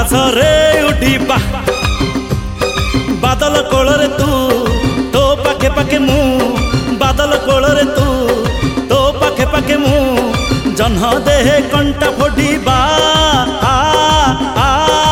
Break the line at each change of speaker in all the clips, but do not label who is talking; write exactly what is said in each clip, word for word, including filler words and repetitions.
आकाश रे उठिबा बादल कोल रे तू तो पाखे पाखे मु बादल कोल रे तू तो पाखे पाखे मु जन्ह देहे कंटा फोड़िबा आ आ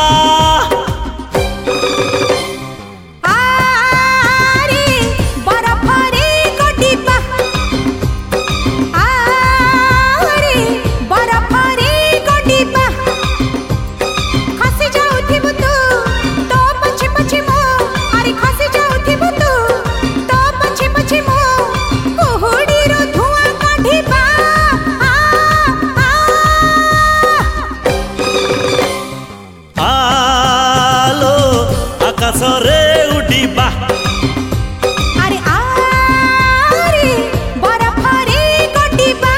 आकाश रे उड़िबा
अरे आरे बरफ रे गड़िबा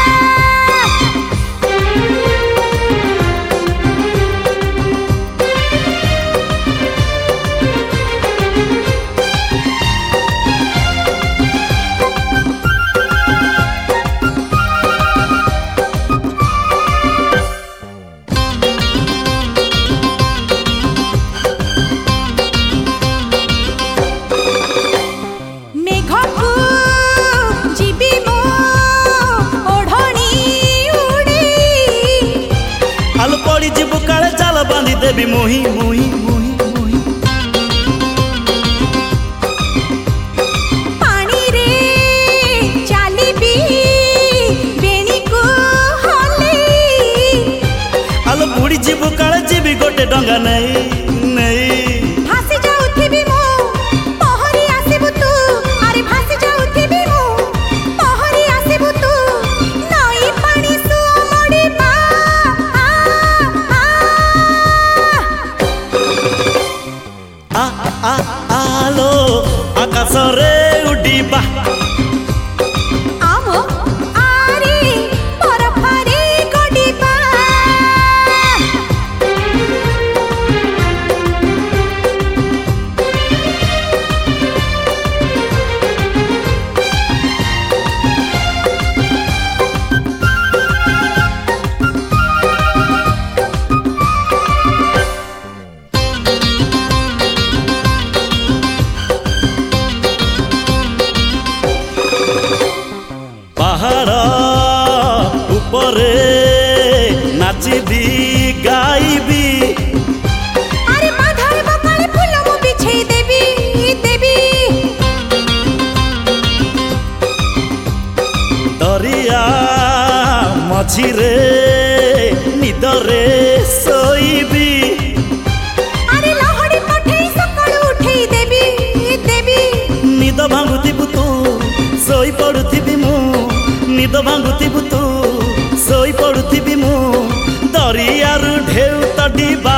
पड़ी जीवु काले चाल बांधी देवी मोही मोही मोही मोही
पानी रे चालीबी बेणी को हले
आलो बुड़ी जीवु काले जीवी गोटे डंगा नहीं नहीं
भासी जाउथिबी मो पहरी आसीबु तू अरे भासी जाउथिबी मो पहरी आसीबु तू नई पानी सु मड़ीबा
आ आ आलो आकाश रे उड़िबा
आवो आरे बरफ रे गड़िबा
पहाड़ ऊपरे नाचिबी गाइबी
अरे माधारे बकाले फूल मु बिछे देबी देबी
दरिया मझिरे निदरे सोईबी
अरे लहड़ी पठे सकाळू उठे देबी देबी
निद भांगुथिबु तू सोई पड़ुथिबी मु निद भांगुथिबु तू सोई पड़ुथिबी मु दरियारू ढेउ तडिबा